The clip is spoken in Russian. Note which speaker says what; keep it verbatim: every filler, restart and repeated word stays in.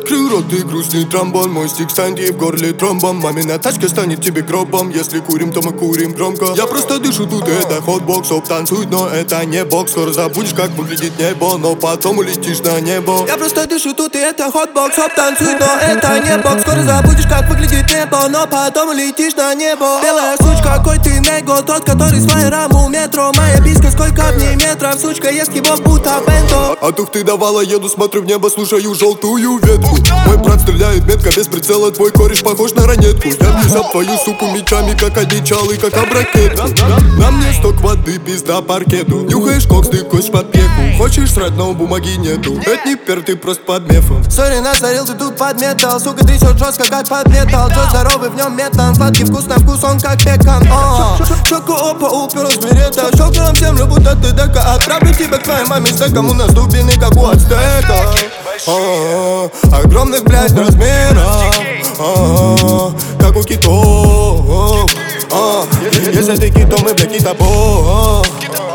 Speaker 1: Открой рот и грустный тромбон. Мой стик станет ей в горле тромбом. Мамина тачка станет тебе гробом. Если курим, то мы курим громко. Я просто дышу тут, это хотбокс. Оп, танцует, но это не бокс. Скоро забудешь, как выглядит небо, но потом улетишь на небо. Я просто дышу тут, и это хотбокс. Оп, танцует, но это не бокс. Скоро забудешь, как выглядит небо, но потом улетишь на небо. Белая сучка, какой ты него, тот, который с фаером у метро. Моя биска, сколько в ней метров. Сучка ест его будто бенто. А тух ты давала, еду, смотрю в небо, слушаю желтую ветку. Мой брат стреляет метко, без прицела, твой кореш похож на ранетку. Я бьюсь об твою суку мечами, как одичалый, как об ракету. На мне сток воды, пизда паркету. Нюхаешь кокс, ты кость под пеку. Хочешь срать, но бумаги нету. Это не пер, ты просто под мефом. Сори, насорил, ты тут под метал. Сука, трясет жестко, как под металл. Джо здоровый, в нем метан. Сладкий вкус на вкус, он как пекан. Щеку опа, уперлась берета. Щелкаем землю, будто ты дека. Отправлю тебя к твоей маме стеком. У нас дубины, как у ацтека. Огромных, блядь, размеров, как у китов. Если ты китом, мы, блядь, китобой.